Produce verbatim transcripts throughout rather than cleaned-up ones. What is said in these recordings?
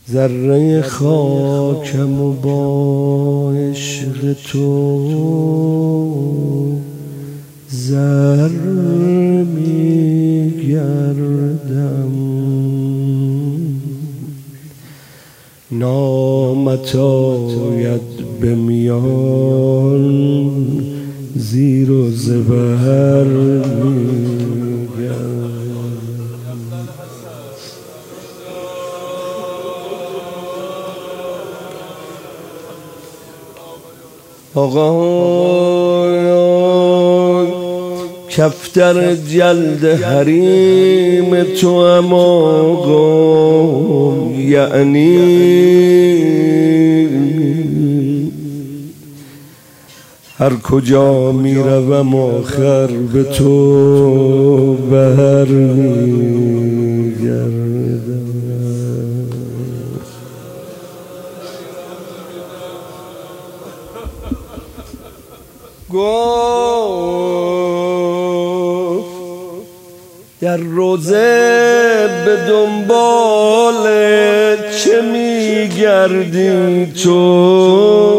ذره خاکم و با عشق تو زر میگردم. نامت آید به میان زیر و زبر میگردم. آقا کفتر جلد حریم تو هم آقا، یعنی هر کجا می روم آخر به تو بر می گردم. گفت در روزه به دنبال چه میگردی تو؟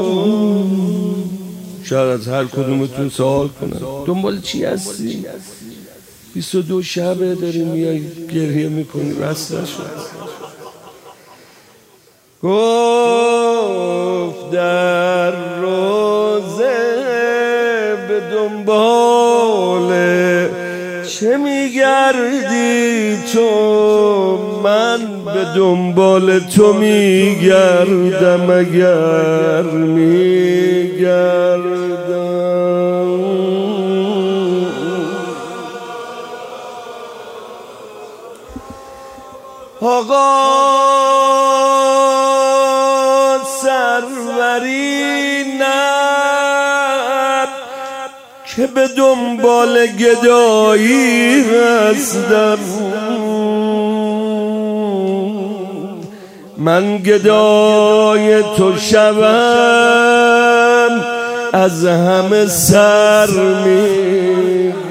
شاید از هر کدومتون سوال کنم دنبال چی هستی؟ بیست و دو شبه داری میای گریه میکنی بس نشد. گفت در روزه به دنبال چه میگردی تو؟ من به دنبال تو میگردم اگر میگردم. آقا سروری نه که به دنبال گدایی هستم، من گدای تو شوم از همه سر می